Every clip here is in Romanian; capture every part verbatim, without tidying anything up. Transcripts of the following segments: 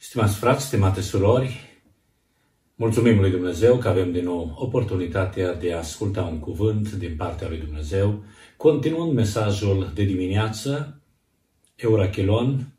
Stimați frați, stimate surori, mulțumim lui Dumnezeu că avem din nou oportunitatea de a asculta un cuvânt din partea lui Dumnezeu, continuând mesajul de dimineață, Eurachilon,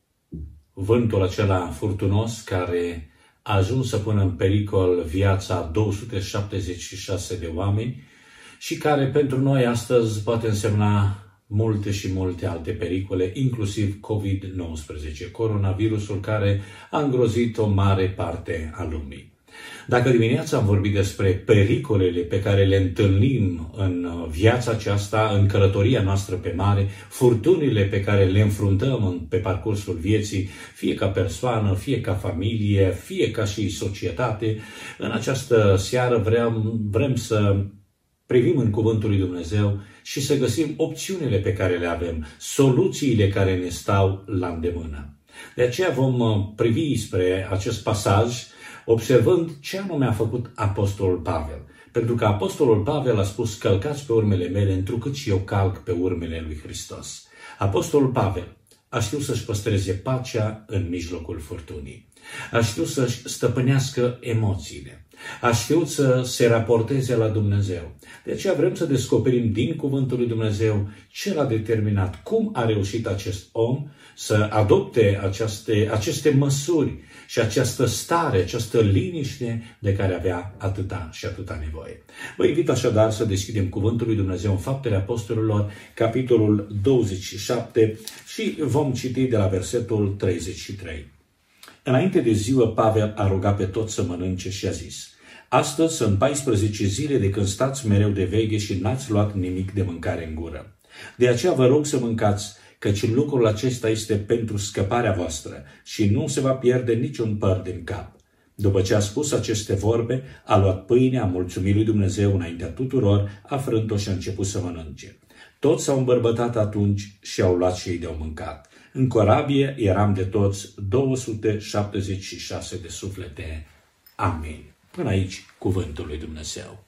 vântul acela furtunos care a ajuns să pună în pericol viața a două sute șaptezeci și șase de oameni și care pentru noi astăzi poate însemna multe și multe alte pericole, inclusiv covid nouăsprezece, coronavirusul care a îngrozit o mare parte a lumii. Dacă dimineața am vorbit despre pericolele pe care le întâlnim în viața aceasta, în călătoria noastră pe mare, furtunile pe care le înfruntăm pe parcursul vieții, fie ca persoană, fie ca familie, fie ca și societate, în această seară vrem, vrem să privim în Cuvântul lui Dumnezeu și să găsim opțiunile pe care le avem, soluțiile care ne stau la îndemână. De aceea vom privi spre acest pasaj, observând ce anume a făcut Apostolul Pavel. Pentru că Apostolul Pavel a spus: călcați pe urmele mele, întrucât și eu calc pe urmele lui Hristos. Apostolul Pavel a știut să-și păstreze pacea în mijlocul furtunii. A știut să-și stăpânească emoțiile. A știut să se raporteze la Dumnezeu. De aceea vrem să descoperim din Cuvântul lui Dumnezeu ce l-a determinat, cum a reușit acest om să adopte aceste, aceste măsuri și această stare, această liniște de care avea atâta și atâta nevoie. Vă invit așadar să deschidem Cuvântul lui Dumnezeu în Faptele Apostolilor, capitolul douăzeci și șapte, și vom citi de la versetul treizeci și trei. Înainte de ziua, Pavel a rugat pe toți să mănânce și a zis: astăzi sunt paisprezece zile de când stați mereu de veche și n-ați luat nimic de mâncare în gură. De aceea vă rog să mâncați, căci lucrul acesta este pentru scăparea voastră și nu se va pierde niciun păr din cap. După ce a spus aceste vorbe, a luat pâinea, a mulțumit lui Dumnezeu înaintea tuturor, a frânt-o și a început să mănânce. Toți s-au îmbărbătat atunci și au luat și ei de-au mâncat. În corabie eram de toți două sute șaptezeci și șase de suflete. Amin. Până aici cuvântul lui Dumnezeu.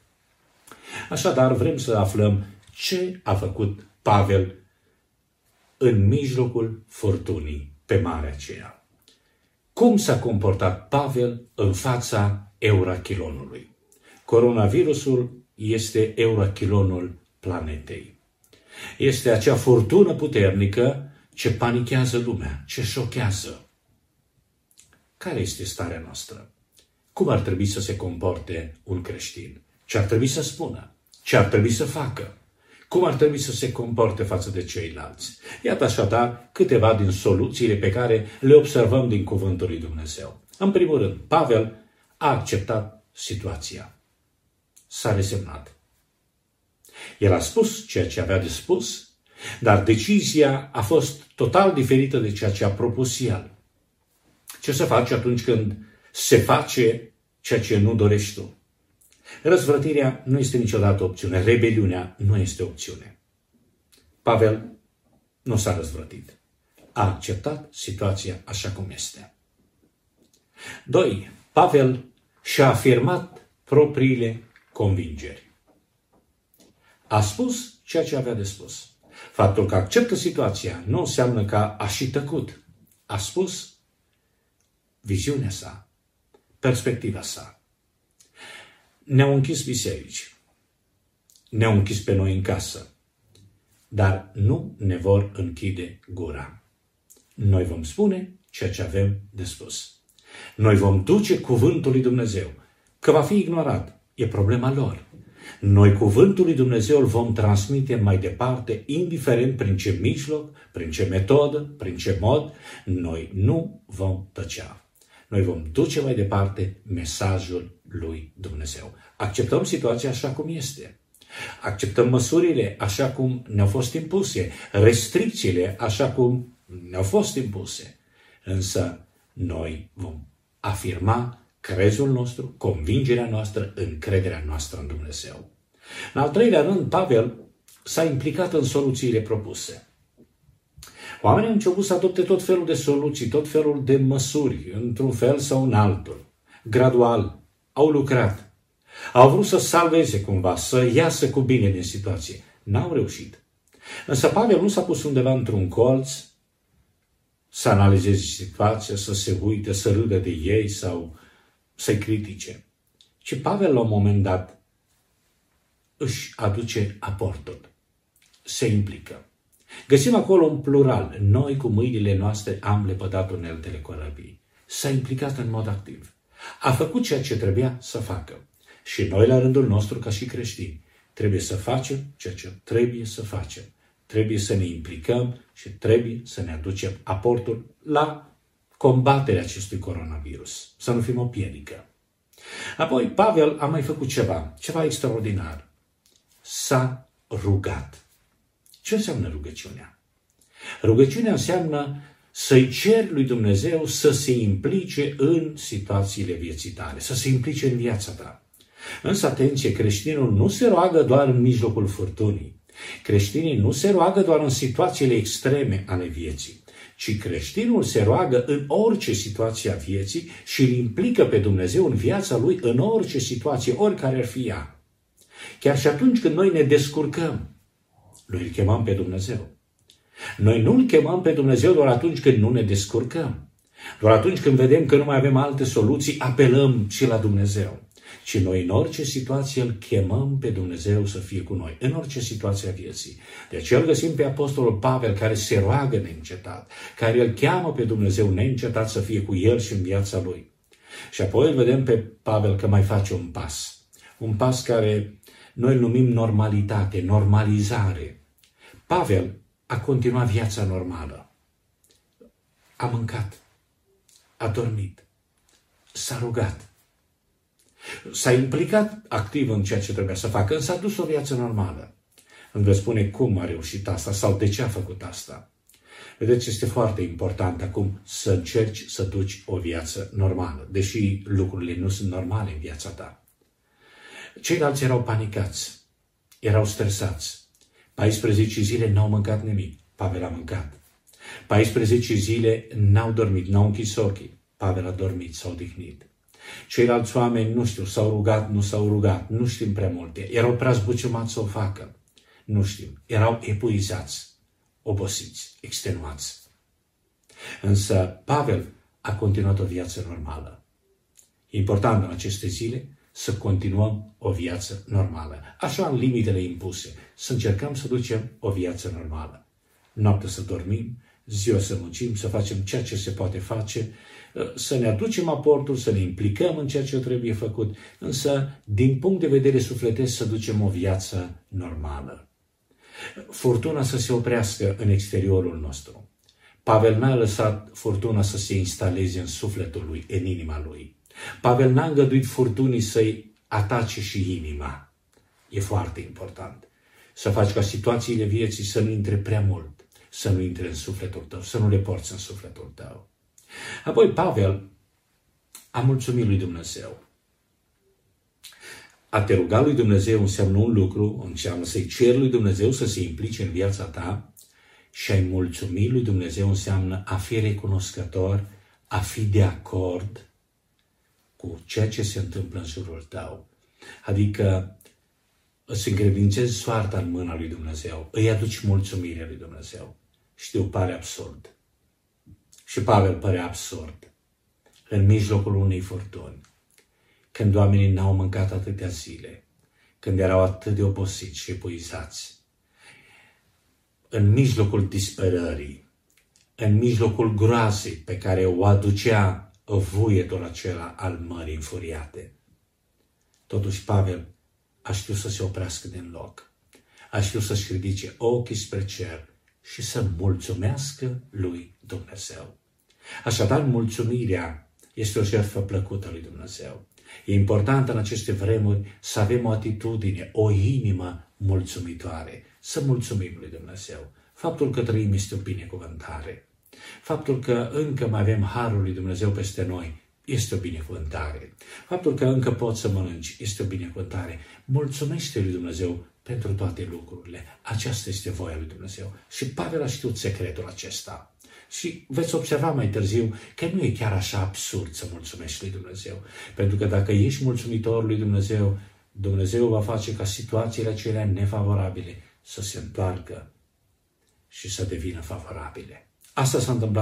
Așadar, vrem să aflăm ce a făcut Pavel în mijlocul furtunii pe marea aceea. Cum s-a comportat Pavel în fața Eurachilonului? Coronavirusul este Eurachilonul planetei. Este acea furtună puternică ce panichează lumea, ce șochează. Care este starea noastră? Cum ar trebui să se comporte un creștin? Ce ar trebui să spună? Ce ar trebui să facă? Cum ar trebui să se comporte față de ceilalți? Iată așadar câteva din soluțiile pe care le observăm din Cuvântul lui Dumnezeu. În primul rând, Pavel a acceptat situația. S-a resemnat. El a spus ceea ce avea de spus, dar decizia a fost total diferită de ceea ce a propus el. Ce să faci atunci când se face ceea ce nu dorești tu? Răzvrătirea nu este niciodată opțiune, rebeliunea nu este opțiune. Pavel nu s-a răzvrătit. A acceptat situația așa cum este. Doi. Pavel și-a afirmat propriile convingeri. A spus ceea ce avea de spus. Faptul că acceptă situația nu înseamnă că a și tăcut. A spus viziunea sa, perspectiva sa. Ne-au închis biserici, ne-au închis pe noi în casă, dar nu ne vor închide gura. Noi vom spune ceea ce avem de spus. Noi vom duce cuvântul lui Dumnezeu. Că va fi ignorat, e problema lor. Noi cuvântul lui Dumnezeu îl vom transmite mai departe, indiferent prin ce mijloc, prin ce metodă, prin ce mod, noi nu vom tăcea. Noi vom duce mai departe mesajul lui Dumnezeu. Acceptăm situația așa cum este. Acceptăm măsurile așa cum ne-au fost impuse, restricțiile așa cum ne-au fost impuse. Însă noi vom afirma crezul nostru, convingerea noastră, încrederea noastră în Dumnezeu. În al treilea rând, Pavel s-a implicat în soluțiile propuse. Oamenii au început să adopte tot felul de soluții, tot felul de măsuri, într-un fel sau în altul. Gradual, au lucrat. Au vrut să salveze cumva, să iasă cu bine din situație. N-au reușit. Însă Pavel nu s-a pus undeva într-un colț să analizeze situația, să se uite, să râdă de ei sau să-i critique. Ci Pavel, la un moment dat, își aduce aportul, se implică. Găsim acolo un plural. Noi cu mâinile noastre am lepădat uneltele corăbii. S-a implicat în mod activ. A făcut ceea ce trebuia să facă. Și noi, la rândul nostru, ca și creștini, trebuie să facem ceea ce trebuie să facem. Trebuie să ne implicăm și trebuie să ne aducem aportul la combaterea acestui coronavirus. Să nu fim o piedică. Apoi, Pavel a mai făcut ceva, ceva extraordinar. S-a rugat. Ce înseamnă rugăciunea? Rugăciunea înseamnă să-i ceri lui Dumnezeu să se implice în situațiile vieții tale, să se implice în viața ta. Însă, atenție, creștinul nu se roagă doar în mijlocul furtunii. Creștinii nu se roagă doar în situațiile extreme ale vieții, ci creștinul se roagă în orice situație a vieții și îl implică pe Dumnezeu în viața lui în orice situație, oricare ar fi ea. Chiar și atunci când noi ne descurcăm, noi îl chemăm pe Dumnezeu. Noi nu îl chemăm pe Dumnezeu doar atunci când nu ne descurcăm. Doar atunci când vedem că nu mai avem alte soluții, apelăm și la Dumnezeu. Ci noi în orice situație îl chemăm pe Dumnezeu să fie cu noi, în orice situație a vieții. De aceea îl găsim pe Apostolul Pavel, care se roagă neîncetat, care îl cheamă pe Dumnezeu neîncetat să fie cu el și în viața lui. Și apoi îl vedem pe Pavel că mai face un pas. Un pas care noi îl numim normalitate, normalizare. Pavel a continuat viața normală. A mâncat, a dormit, s-a rugat. S-a implicat activ în ceea ce trebuia să facă, însă a dus o viață normală. Îmi veți spune cum a reușit asta sau de ce a făcut asta. Vedeți, este foarte important acum să încerci să duci o viață normală, deși lucrurile nu sunt normale în viața ta. Ceilalți erau panicați, erau stresați. paisprezece zile n-au mâncat nimic, Pavel a mâncat. paisprezece zile n-au dormit, n-au închis ochii, Pavel a dormit, s-a odihnit. Ceilalți oameni, nu știu, s-au rugat, nu s-au rugat, nu știm prea multe. Erau prea zbuciumați să o facă. Nu știm. Erau epuizați, obosiți, extenuați. Însă Pavel a continuat o viață normală. E important în aceste zile să continuăm o viață normală. Așa în limitele impuse. Să încercăm să ducem o viață normală. Noaptea să dormim, ziua să muncim, să facem ceea ce se poate face, să ne aducem aportul, să ne implicăm în ceea ce trebuie făcut, însă, din punct de vedere sufletesc, să ducem o viață normală. Furtuna să se oprească în exteriorul nostru. Pavel n-a lăsat furtuna să se instaleze în sufletul lui, în inima lui. Pavel n-a îngăduit furtunii să-i atace și inima. E foarte important să faci ca situațiile vieții să nu intre prea mult, să nu intre în sufletul tău, să nu le porți în sufletul tău. Apoi Pavel a mulțumit lui Dumnezeu. A te ruga lui Dumnezeu înseamnă un lucru, înseamnă să-i ceri lui Dumnezeu să se implice în viața ta, și a-i mulțumi lui Dumnezeu înseamnă a fi recunoscător, a fi de acord cu ceea ce se întâmplă în jurul tău. Adică îți încredințezi soarta în mâna lui Dumnezeu, îi aduci mulțumire lui Dumnezeu. Știu, pare absurd. Și Pavel părea absurd. În mijlocul unei furtuni, când oamenii n-au mâncat atâtea zile, când erau atât de obosiți și epuizați, în mijlocul disperării, în mijlocul groazei pe care o aducea vuietul acela al mării înfuriate. Totuși Pavel a știut să se oprească din loc, a știut să-și ridice ochii spre cer și să mulțumească lui Dumnezeu. Așadar, mulțumirea este o jertfă plăcută lui Dumnezeu. E important în aceste vremuri să avem o atitudine, o inimă mulțumitoare, să mulțumim lui Dumnezeu. Faptul că trăim este o binecuvântare. Faptul că încă mai avem harul lui Dumnezeu peste noi este o binecuvântare. Faptul că încă poți să mănânci este o binecuvântare. Mulțumește lui Dumnezeu pentru toate lucrurile. Aceasta este voia lui Dumnezeu. Și Pavel a știut secretul acesta. Și veți observa mai târziu că nu e chiar așa absurd să mulțumești lui Dumnezeu. Pentru că dacă ești mulțumitor lui Dumnezeu, Dumnezeu va face ca situațiile acelea nefavorabile să se întoarcă și să devină favorabile. Asta s-a întâmplat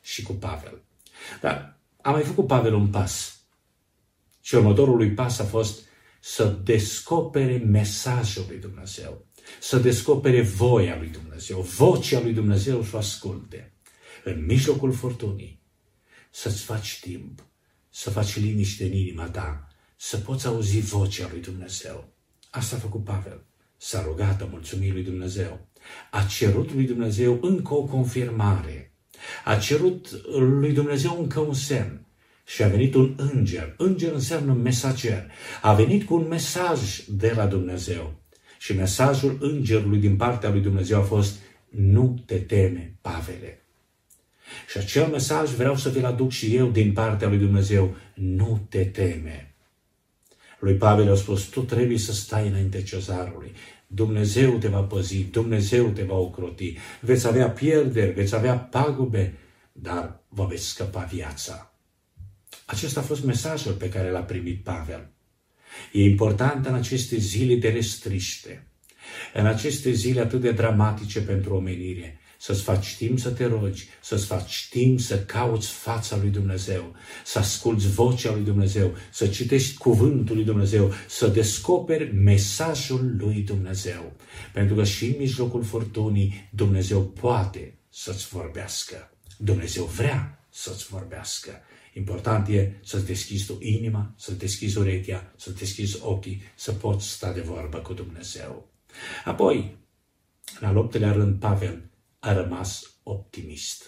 și cu Pavel. Dar a mai făcut Pavel un pas. Și următorul lui pas a fost să descopere mesajul lui Dumnezeu, să descopere voia lui Dumnezeu, vocea lui Dumnezeu să o asculte. În mijlocul furtunii, să-ți faci timp, să faci liniște în inima ta, să poți auzi vocea lui Dumnezeu. Asta a făcut Pavel. S-a rugat, a mulțumit lui Dumnezeu. A cerut lui Dumnezeu încă o confirmare. A cerut lui Dumnezeu încă un semn. Și a venit un înger. Înger înseamnă mesager. A venit cu un mesaj de la Dumnezeu. Și mesajul îngerului din partea lui Dumnezeu a fost: nu te teme, Pavele. Și acel mesaj vreau să vi-l aduc și eu din partea lui Dumnezeu. Nu te teme. Lui Pavel a spus: tu trebuie să stai înainte cezarului. Dumnezeu te va păzi, Dumnezeu te va ocroti. Veți avea pierderi, veți avea pagube, dar vă veți scăpa viața. Acesta a fost mesajul pe care l-a primit Pavel. E important în aceste zile de restriște, în aceste zile atât de dramatice pentru omenire, să-ți faci timp să te rogi, să-ți faci timp să cauți fața lui Dumnezeu, să asculți vocea lui Dumnezeu, să citești cuvântul lui Dumnezeu, să descoperi mesajul lui Dumnezeu. Pentru că și în mijlocul furtunii Dumnezeu poate să-ți vorbească. Dumnezeu vrea să-ți vorbească. Important e să-ți deschizi tu inima, să-ți deschizi urechea, să-ți deschizi ochii, să poți sta de vorbă cu Dumnezeu. Apoi, în al optelea rând, Pavel a rămas optimist,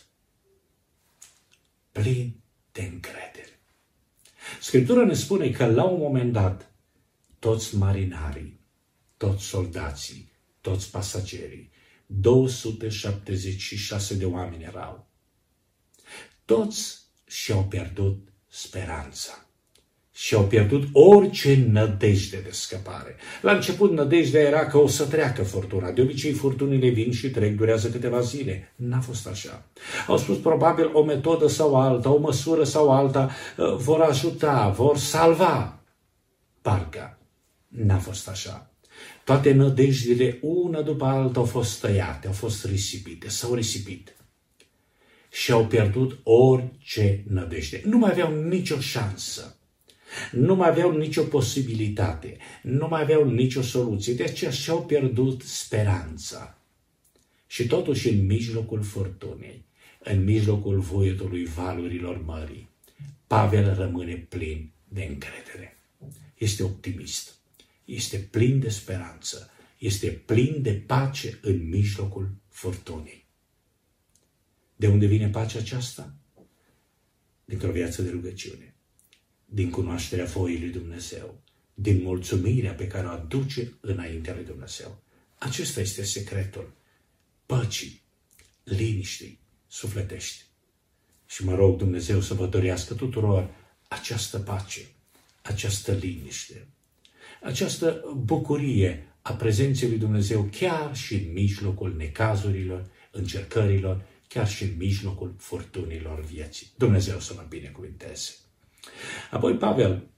plin de încredere. Scriptura ne spune că la un moment dat, toți marinarii, toți soldații, toți pasagerii, două sute șaptezeci și șase de oameni erau, toți și-au pierdut speranța. Și-au pierdut orice nădejde de scăpare. La început nădejdea era că o să treacă furtuna. De obicei furtunile vin și trec, durează câteva zile. N-a fost așa. Au spus probabil o metodă sau alta, o măsură sau alta vor ajuta, vor salva barca. N-a fost așa. Toate nădejdile, una după alta, au fost tăiate, au fost risipite, s-au risipit. Și-au pierdut orice nădejde. Nu mai aveau nicio șansă. Nu mai aveau nicio posibilitate, nu mai aveau nicio soluție, de aceea și-au pierdut speranța. Și totuși în mijlocul furtunei, în mijlocul voietului valurilor mării, Pavel rămâne plin de încredere. Este optimist, este plin de speranță, este plin de pace în mijlocul furtunei. De unde vine pacea aceasta? Dintr-o viață de rugăciune, din cunoașterea voii lui Dumnezeu, din mulțumirea pe care o aduce înaintea lui Dumnezeu. Acesta este secretul păcii, liniștii sufletești. Și mă rog Dumnezeu să vă dorească tuturor această pace, această liniște, această bucurie a prezenței lui Dumnezeu chiar și în mijlocul necazurilor, încercărilor, chiar și în mijlocul furtunilor vieții. Dumnezeu să vă binecuvânteze. Apoi Pavel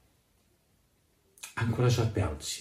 a încurajat pe alții.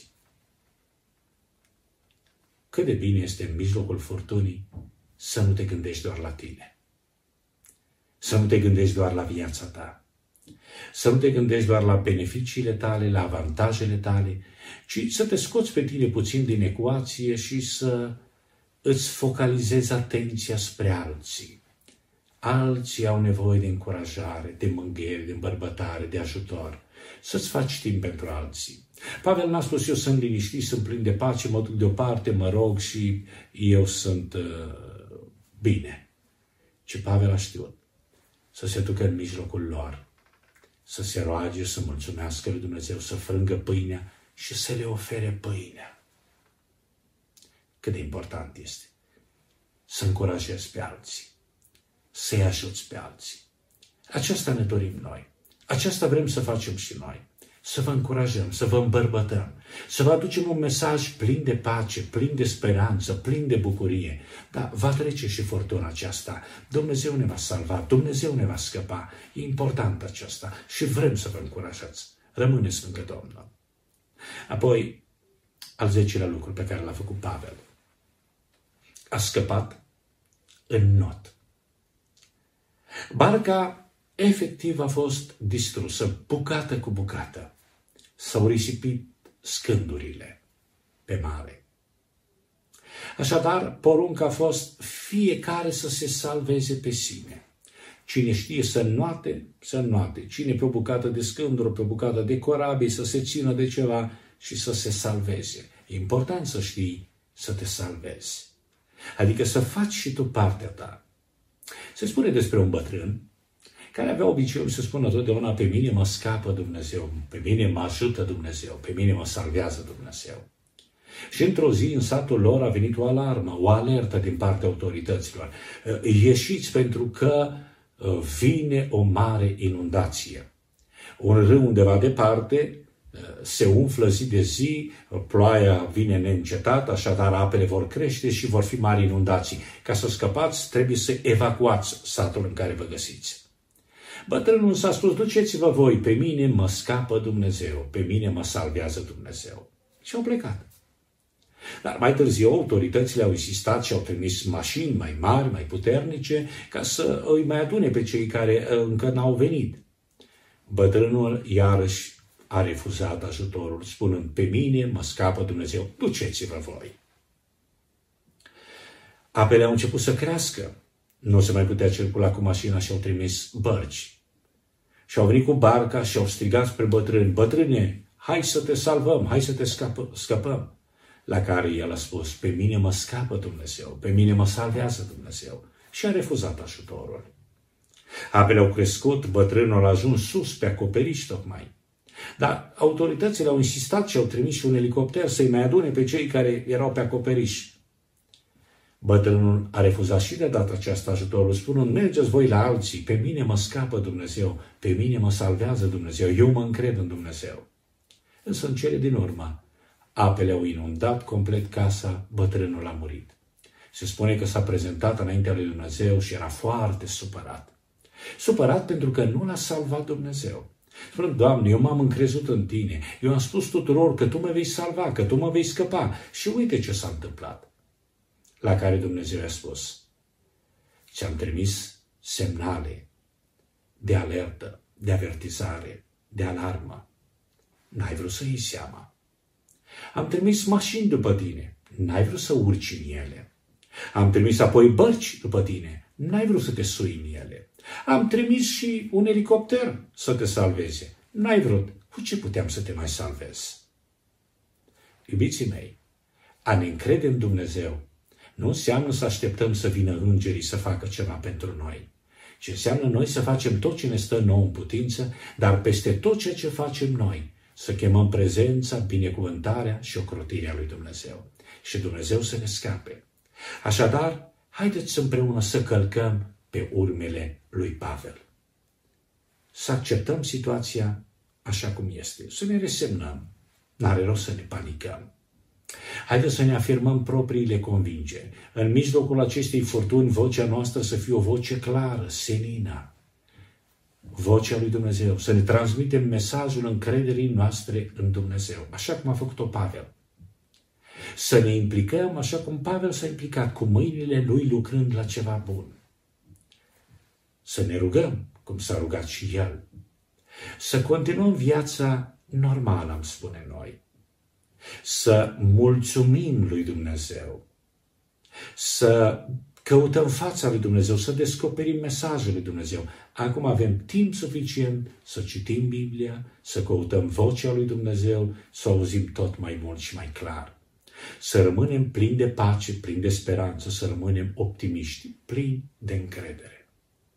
Cât de bine este în mijlocul furtunii să nu te gândești doar la tine. Să nu te gândești doar la viața ta. Să nu te gândești doar la beneficiile tale, la avantajele tale, ci să te scoți pe tine puțin din ecuație și să îți focalizezi atenția spre alții. Alții au nevoie de încurajare, de mângâiere, de îmbărbătare, de ajutor. Să-ți faci timp pentru alții. Pavel n-a spus: eu sunt liniștit, sunt plin de pace, mă duc deoparte, mă rog și eu sunt uh, bine. Ci Pavel a știut să se ducă în mijlocul lor, să se roage, să mulțumească lui Dumnezeu, să frângă pâinea și să le ofere pâinea. Cât de important este să încurajezi pe alții, să-i ajuți pe alții. Aceasta ne dorim noi. Aceasta vrem să facem și noi. Să vă încurajăm, să vă îmbărbătăm, să vă aducem un mesaj plin de pace, plin de speranță, plin de bucurie. Dar va trece și furtuna aceasta. Dumnezeu ne va salva, Dumnezeu ne va scăpa. E important aceasta și vrem să vă încurajați. Rămâneți lângă Domnul. Apoi, al zecelea lucru pe care l-a făcut Pavel. A scăpat în not. Barca efectiv a fost distrusă, bucată cu bucată. S-au risipit scândurile pe mare. Așadar, porunca a fost fiecare să se salveze pe sine. Cine știe să înnoate, să înnoate. Cine pe o bucată de scânduri, pe o bucată de corabii, să se țină de ceva și să se salveze. E important să știi să te salvezi. Adică să faci și tu partea ta. Se spune despre un bătrân care avea obiceiul să spună totdeauna: pe mine mă scapă Dumnezeu, pe mine mă ajută Dumnezeu, pe mine mă salvează Dumnezeu. Și într-o zi în satul lor a venit o alarmă, o alertă din partea autorităților. Ieșiți pentru că vine o mare inundație. Un râu undeva departe se umflă zi de zi, ploaia vine neîncetat, așadar apele vor crește și vor fi mari inundații. Ca să scăpați, trebuie să evacuați satul în care vă găsiți. Bătrânul s-a spus: duceți-vă voi, pe mine mă scapă Dumnezeu, pe mine mă salvează Dumnezeu. Și au plecat. Dar mai târziu autoritățile au insistat și au trimis mașini mai mari, mai puternice, ca să îi mai adune pe cei care încă n-au venit. Bătrânul iarăși a refuzat ajutorul, spunând: pe mine mă scapă Dumnezeu, duceți-vă voi. Apele au început să crească, nu se mai putea circula cu mașina și au trimis bărci. Și au venit cu barca și au strigat spre bătrân: bătrâne, hai să te salvăm, hai să te scapă, scăpăm. La care el a spus: pe mine mă scapă Dumnezeu, pe mine mă salvează Dumnezeu. Și a refuzat ajutorul. Apele au crescut, bătrânul a ajuns sus pe acoperiș tocmai. Dar autoritățile au insistat și au trimis și un elicopter să-i mai adune pe cei care erau pe acoperiș. Bătrânul a refuzat și de data aceasta ajutorul, spunând: mergeți voi la alții, pe mine mă scapă Dumnezeu, pe mine mă salvează Dumnezeu, eu mă încred în Dumnezeu. Însă în cele din urmă, apele au inundat complet casa, bătrânul a murit. Se spune că s-a prezentat înaintea lui Dumnezeu și era foarte supărat. Supărat pentru că nu l-a salvat Dumnezeu. Spune: Doamne, eu m-am încrezut în Tine, eu am spus tuturor că Tu mă vei salva, că Tu mă vei scăpa și uite ce s-a întâmplat. La care Dumnezeu i-a spus: ți-am trimis semnale de alertă, de avertizare, de alarmă. N-ai vrut să iei seama. Am trimis mașini după tine, n-ai vrut să urci în ele. Am trimis apoi bărci după tine, n-ai vrut să te sui în ele. Am trimis și un elicopter să te salveze, n-ai vrut. Cu ce puteam să te mai salvez? Iubiții mei, a ne încrede în Dumnezeu nu înseamnă să așteptăm să vină îngerii să facă ceva pentru noi, ci înseamnă noi să facem tot ce ne stă nouă în putință, dar peste tot ceea ce facem noi, să chemăm prezența, binecuvântarea și ocrotirea lui Dumnezeu. Și Dumnezeu să ne scape. Așadar, haideți împreună să călcăm pe urmele lui Pavel. Să acceptăm situația așa cum este, să ne resemnăm. N-are rost să ne panicăm. Haideți să ne afirmăm propriile convingeri. În mijlocul acestei furtuni, vocea noastră să fie o voce clară, senină. Vocea lui Dumnezeu, să ne transmitem mesajul încrederii noastre în Dumnezeu, așa cum a făcut-o Pavel. Să ne implicăm așa cum Pavel s-a implicat, cu mâinile lui lucrând la ceva bun. Să ne rugăm, cum s-a rugat și el. Să continuăm viața normală, am spune noi. Să mulțumim lui Dumnezeu. Să căutăm fața lui Dumnezeu, să descoperim mesajul lui Dumnezeu. Acum avem timp suficient să citim Biblia, să căutăm vocea lui Dumnezeu, să auzim tot mai mult și mai clar. Să rămânem plini de pace, plini de speranță, să rămânem optimiști, plini de încredere.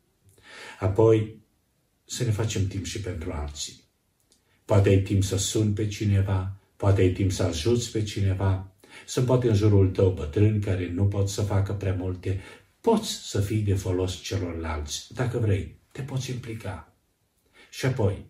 Apoi, să ne facem timp și pentru alții. Poate ai timp să suni pe cineva, poate ai timp să ajuți pe cineva. Sunt poate în jurul tău bătrâni care nu pot să facă prea multe. Poți să fii de folos celorlalți. Dacă vrei, te poți implica. Și apoi,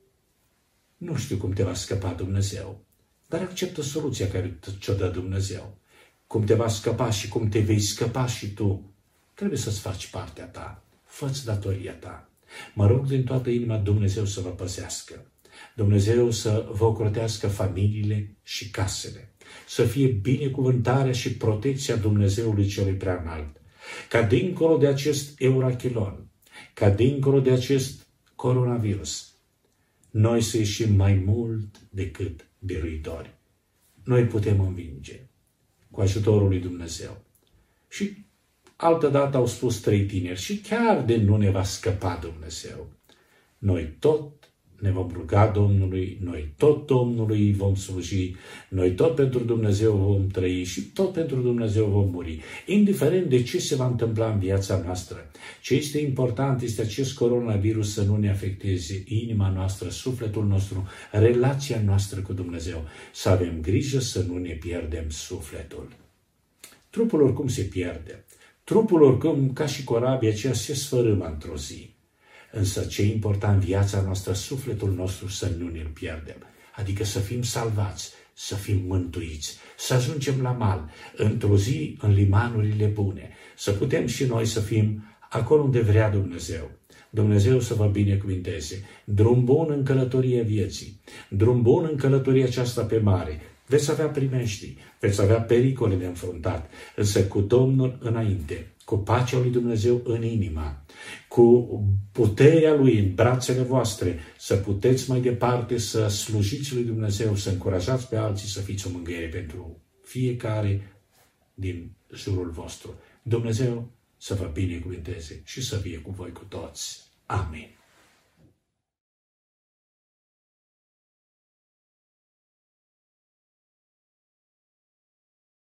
nu știu cum te va scăpa Dumnezeu, dar acceptă soluția care ți-o dă Dumnezeu. Cum te va scăpa și cum te vei scăpa și tu, trebuie să-ți faci partea ta. Fă-ți datoria ta. Mă rog din toată inima Dumnezeu să vă păzească. Dumnezeu să vă ocrotească familiile și casele. Să fie binecuvântarea și protecția Dumnezeului Celui Preaînalt. Ca dincolo de acest eurachilon, ca dincolo de acest coronavirus, noi să ieșim mai mult decât biruitori. Noi putem învinge cu ajutorul lui Dumnezeu. Și altădată au spus trei tineri, și chiar de nu ne va scăpa Dumnezeu. Noi tot ne vom ruga Domnului, noi tot Domnului vom sluji, noi tot pentru Dumnezeu vom trăi și tot pentru Dumnezeu vom muri. Indiferent de ce se va întâmpla în viața noastră, ce este important este acest coronavirus să nu ne afecteze inima noastră, sufletul nostru, relația noastră cu Dumnezeu. Să avem grijă să nu ne pierdem sufletul. Trupul oricum se pierde. Trupul oricum, ca și corabia aceea, se sfărâmă într-o zi. Însă ce e important, viața noastră, sufletul nostru să nu ne-l pierdem. Adică să fim salvați, să fim mântuiți, să ajungem la mal, într-o zi în limanurile bune, să putem și noi să fim acolo unde vrea Dumnezeu. Dumnezeu să vă binecuvinteze. Drum bun în călătorie vieții, drum bun în călătoria aceasta pe mare. Veți avea primejdii, veți avea pericole de înfruntat, însă cu Domnul înainte, cu pacea lui Dumnezeu în inima, cu puterea Lui în brațele voastre, să puteți mai departe să slujiți lui Dumnezeu, să încurajați pe alții să fiți o mângâiere pentru fiecare din jurul vostru. Dumnezeu să vă binecuvânteze și să fie cu voi cu toți. Amin.